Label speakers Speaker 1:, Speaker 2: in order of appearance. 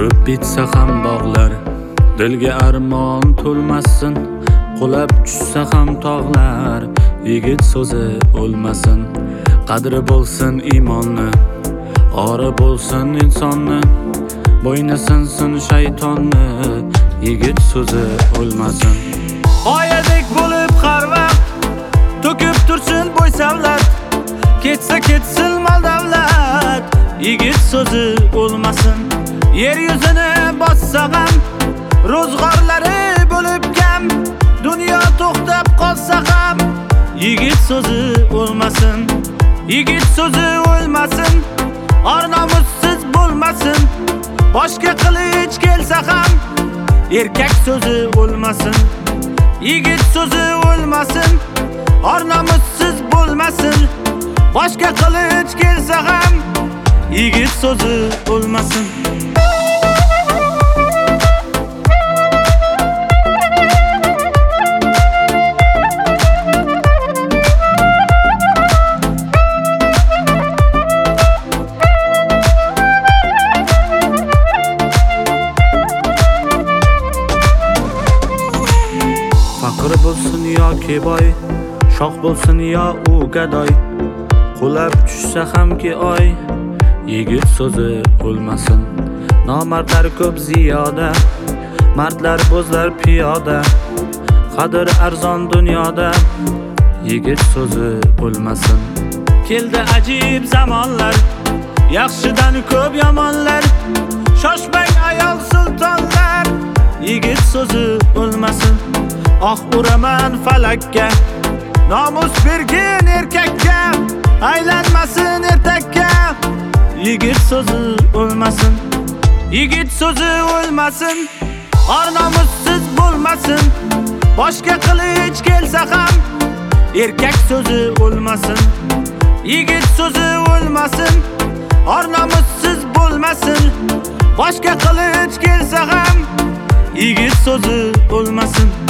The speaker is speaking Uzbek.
Speaker 1: Qurib bitsa ham bog'lar, dilga armon to'lmasin. Qulab tushsa ham tog'lar, yigit so'zi o'lmasin. Qadri bo'lsin iymonni, ori bo'lsin insonni. Bo'yni sinsin shaytonni, yigit so'zi o'lmasin.
Speaker 2: Oyadek bo'lib har vaqt to'kib tursin bo'ysavlat. Ketsa ketsin mal davlat, yigit so'zi o'lmasin. Yer yuzini bossa ham ro'zg'orlari bo'lib kam. Dunyo to'xtab qolsa ham yigit so'zi o'lmasin. Yigit so'zi o'lmasin, or nomussiz bo'lmasin. Boshga qilich kelsa ham erkak so'zi o'lmasin. Yigit so'zi o'lmasin, or nomussiz bo'lmasin. Boshga qilich kelsa ham yigit so'zi o'lmasin.
Speaker 1: Faqir bo'lsin yoki boy, shoh bo'lsin yo u gadoy. Qulab tushsa hamki oy, yigit so'zi o'lmasin. Nomardlar ko'p ziyoda, mardlar bo'zlar piyoda. Qadr arzon dunyoda, yigit so'zi o'lmasin.
Speaker 2: Keldi ajib zamonlar, yaxshidan ko'p yomonlar. Shoshmang ayol sultonlar, yigit so'zi o'lmasin. Oh uraman falakka, nomus bergin erkakka. Aylanmasin ertakka, yigit so'zi o'lmasin. Yigit so'zi o'lmasin, or nomussiz bo'lmasin. Boshga qilich kelsa ham erkak so'zi o'lmasin. Yigit so'zi o'lmasin, or nomussiz bo'lmasin. Boshga qilich kelsa ham yigit so'zi o'lmasin.